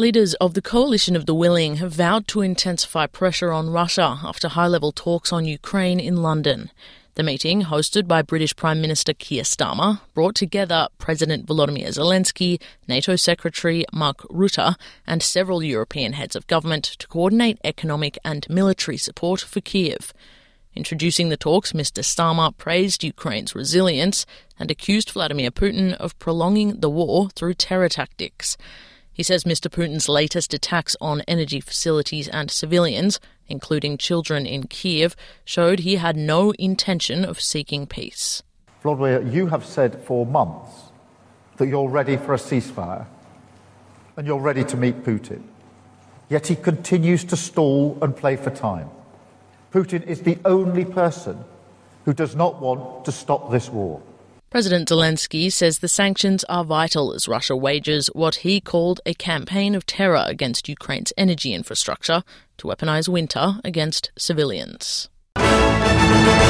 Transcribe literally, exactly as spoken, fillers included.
Leaders of the Coalition of the Willing have vowed to intensify pressure on Russia after high-level talks on Ukraine in London. The meeting, hosted by British Prime Minister Keir Starmer, brought together President Volodymyr Zelensky, NATO Secretary Mark Rutte and several European heads of government to coordinate economic and military support for Kyiv. Introducing the talks, Mr Starmer praised Ukraine's resilience and accused Vladimir Putin of prolonging the war through terror tactics. He says Mr Putin's latest attacks on energy facilities and civilians, including children in Kyiv, showed he had no intention of seeking peace. Volodymyr, you have said for months that you're ready for a ceasefire and you're ready to meet Putin. Yet he continues to stall and play for time. Putin is the only person who does not want to stop this war. President Zelensky says the sanctions are vital as Russia wages what he called a campaign of terror against Ukraine's energy infrastructure to weaponize winter against civilians.